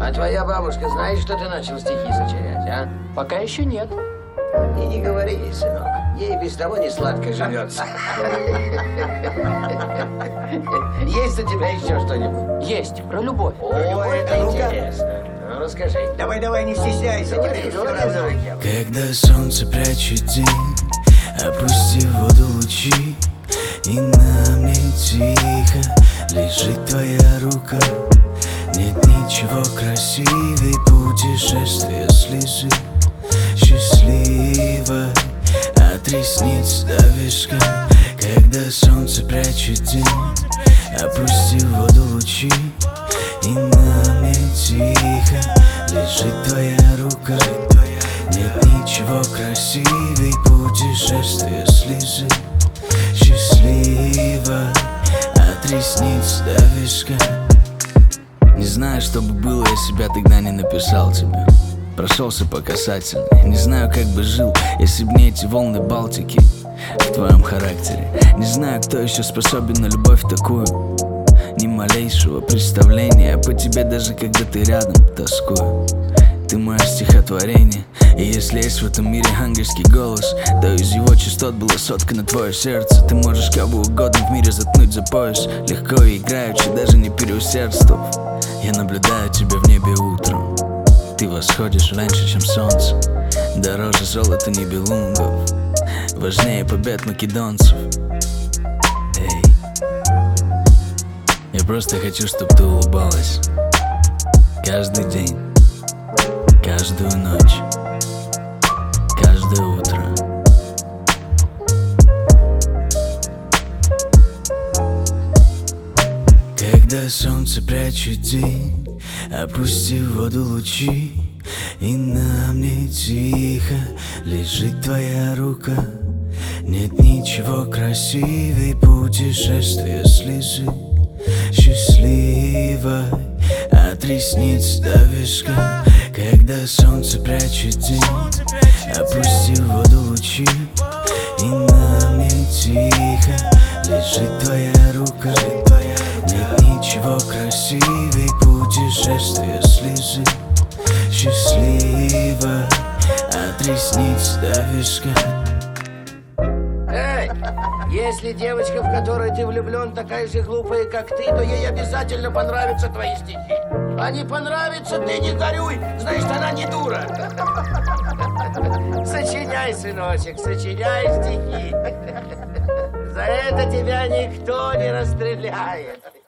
А твоя бабушка знает, что ты начал стихи сочинять, а? Пока еще нет. И не говори ей, сынок. Ей без того не сладко живется. Есть у тебя еще что-нибудь? Есть, про любовь. О, это интересно. Ну, расскажи. Давай, не стесняйся. Говори, говори. Когда солнце прячет день, опусти в воду лучи, и на мне тихо лежит твоя рука. Нет ничего красивей путешествия слезы. Счастливо от ресниц до виска. Когда солнце прячет день, опусти в воду лучи, и на мне тихо лежит твоя рука. Нет ничего красивей путешествия слезы. Счастливо от ресниц до виска. Не знаю, что бы было, если бы я тогда не написал тебе. Прошелся по касательной. Не знаю, как бы жил, если б не эти волны Балтики в твоем характере. Не знаю, кто еще способен на любовь такую. Ни малейшего представления по тебе, даже когда ты рядом, тоскую. Ты мое стихотворение, и если есть в этом мире ангельский голос, то из его частот было соткано твое сердце. Ты можешь кого угодно в мире заткнуть за пояс, легко и играючи, даже не переусердствовав. Я наблюдаю тебя в небе утром. Ты восходишь раньше, чем солнце. Дороже золота нибелунгов, важнее побед македонцев. Эй, я просто хочу, чтоб ты улыбалась каждый день, каждую ночь, каждое утро. Когда солнце прячет день, опусти в воду лучи, и на мне тихо лежит твоя рука. Нет ничего красивей путешествия слезы. Счастливо от ресниц до виска. Когда солнце прячет день, опусти в воду лучи, и на мне тихо лежит твоя рука. Нет ничего красивей путешествия слезы. Счастливо от ресниц до виска. Эй, если девочка, в которую ты влюблен, такая же глупая, как ты, то ей обязательно понравятся твои стихи. А не понравится, ты не горюй, значит, она не дура. Сочиняй, сыночек, сочиняй стихи. За это тебя никто не расстреляет.